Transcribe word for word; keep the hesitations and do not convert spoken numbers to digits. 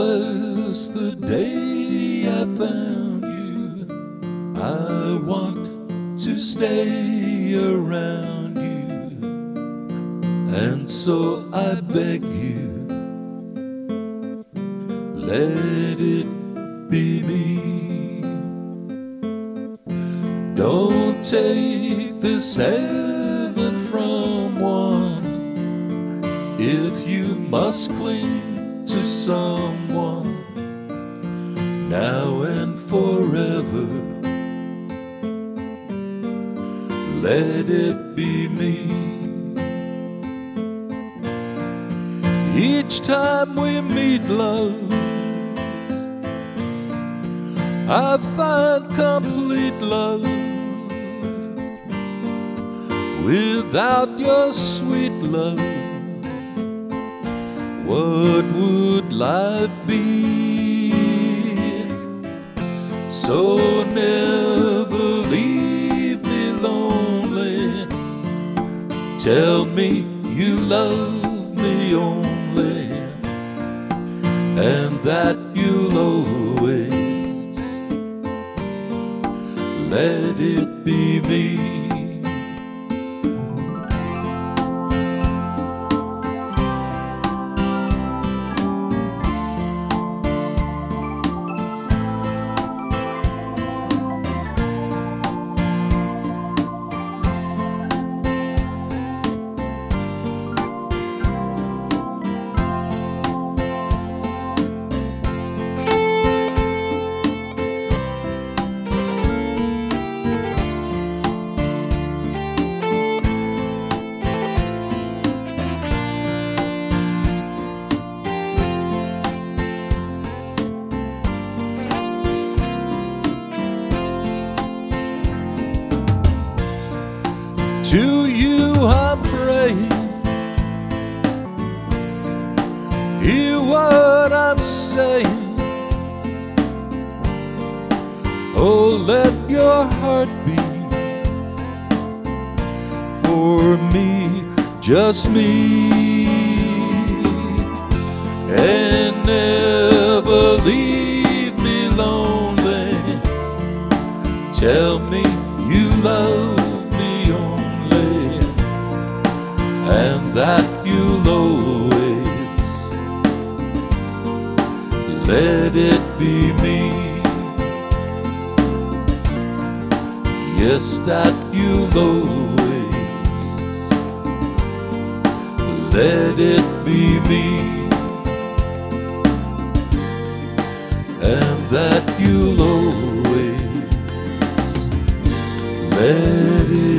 bless the day I found you. I want to stay around you, and so I beg you, let it be me. Don't take this heaven from one if you must cling to someone now and forever. Let it be me. Each time we meet, love, I find complete love. Without your sweet love, what would life be? So never leave me lonely. Tell me you love me only, and that you'll always let it be me. To you I'm praying, hear what I'm saying. Oh, let your heart beat for me, just me, and never leave me lonely. Tell me you love me only, and that you'll always let it be me. Yes, that you'll always let it be me, and that you'll always let it